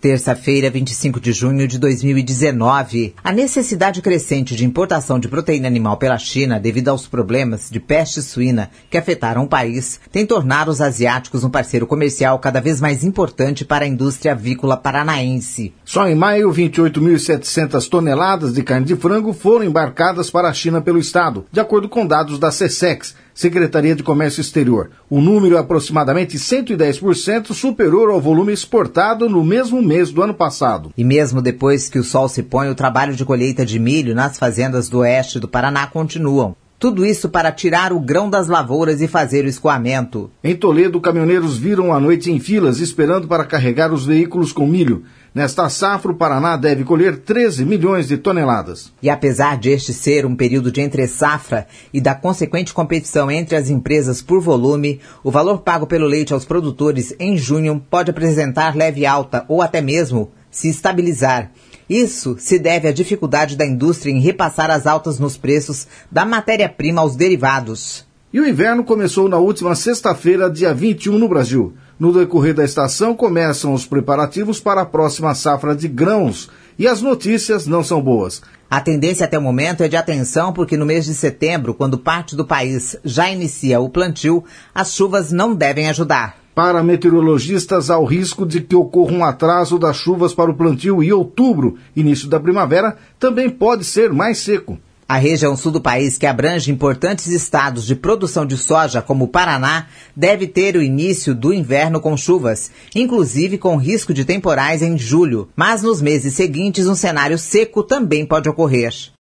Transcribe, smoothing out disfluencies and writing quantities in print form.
Terça-feira, 25 de junho de 2019. A necessidade crescente de importação de proteína animal pela China devido aos problemas de peste suína que afetaram o país tem tornado os asiáticos um parceiro comercial cada vez mais importante para a indústria avícola paranaense. Só em maio, 28.700 toneladas de carne de frango foram embarcadas para a China pelo estado, de acordo com dados da SECEX, Secretaria de Comércio Exterior. O número é aproximadamente 110% superior ao volume exportado no mesmo mês do ano passado. E mesmo depois que o sol se põe, o trabalho de colheita de milho nas fazendas do oeste do Paraná continuam. Tudo isso para tirar o grão das lavouras e fazer o escoamento. Em Toledo, caminhoneiros viram a noite em filas esperando para carregar os veículos com milho. Nesta safra, o Paraná deve colher 13 milhões de toneladas. E apesar de este ser um período de entre-safra e da consequente competição entre as empresas por volume, o valor pago pelo leite aos produtores em junho pode apresentar leve alta ou até mesmo se estabilizar. Isso se deve à dificuldade da indústria em repassar as altas nos preços da matéria-prima aos derivados. E o inverno começou na última sexta-feira, dia 21, no Brasil. No decorrer da estação, começam os preparativos para a próxima safra de grãos. E as notícias não são boas. A tendência até o momento é de atenção porque no mês de setembro, quando parte do país já inicia o plantio, as chuvas não devem ajudar. Para meteorologistas, há o risco de que ocorra um atraso das chuvas para o plantio e outubro, início da primavera, também pode ser mais seco. A região sul do país, que abrange importantes estados de produção de soja, como o Paraná, deve ter o início do inverno com chuvas, inclusive com risco de temporais em julho. Mas nos meses seguintes, um cenário seco também pode ocorrer.